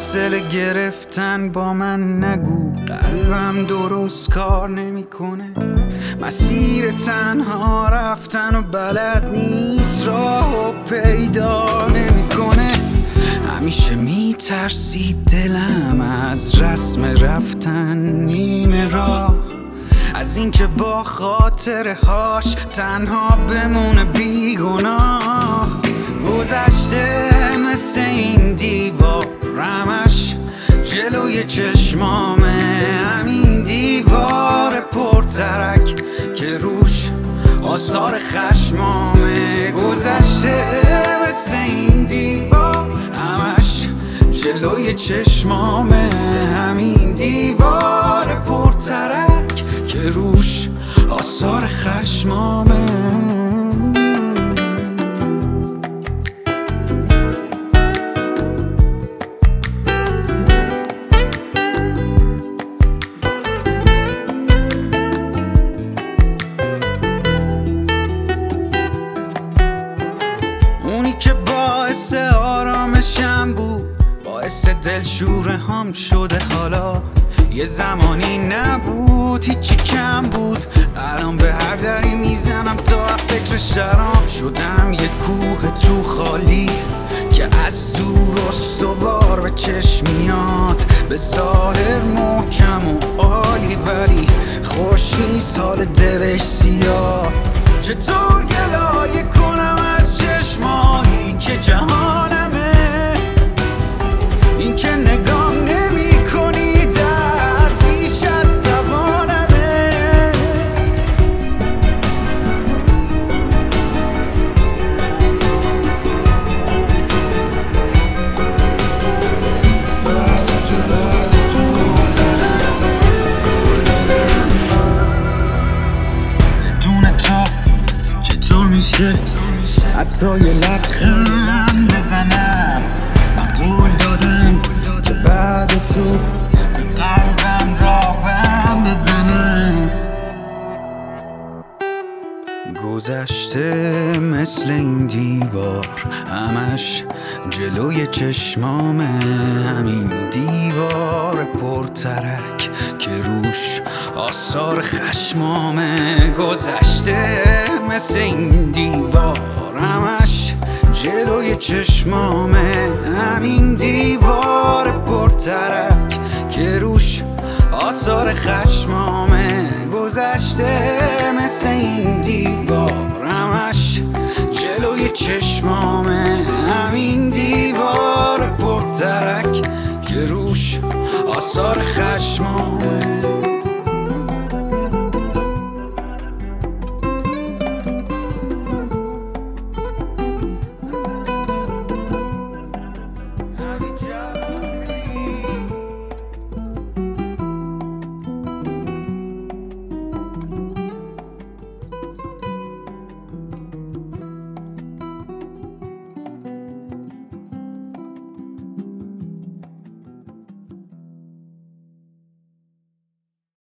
فاصله گرفتن با من نگو، قلبم درست کار نمیکنه. مسیر تنها رفتن و بلد نیست، راهو پیدا نمیکنه. همیشه میترسید دلم از رسم رفتن نیمه راه، از اینکه با خاطره هاش تنها بمونه بیگناه. گذشته مثل این دیوار همش جلوی چشمامه، همین دیوار پرترک که روش آثار خشمامه. گذشته مثل این دیوار همش جلوی چشمامه، همین دیوار پرترک که روش آثار خشمامه. اونی که باعث آرامشم بود، باعث دلشوره هم شده حالا. یه زمانی نبود هیچی کم بود، الان به هر دری میزنم تا فکر شرام. شدم یه کوه تو خالی که از دور استوار به چشم میاد، به ظاهر محکم و عالی ولی خوش نیست حال دلش زیاد. چطور گلایه کنم از چشمایی که جهانمه، این که نگام نمی کنی در بیش از توانمه. بدون تو چطور میشه حتی یه لبخند بزنم؟ من قول دادم که بعد تو قلبم راهم بزنم. گذشته مثل این دیوار همش جلوی چشمامه، همین دیوار پرترک که روش آثار خشمامه. گذشته مثل این دیوار همش جلوی چشمامه، همین دیوار پرترک که روش آثار خشمامه. گذشته مثل این دیوار همش جلوی چشمامه، همین دیوار پرترک که روش آثار خشمامه.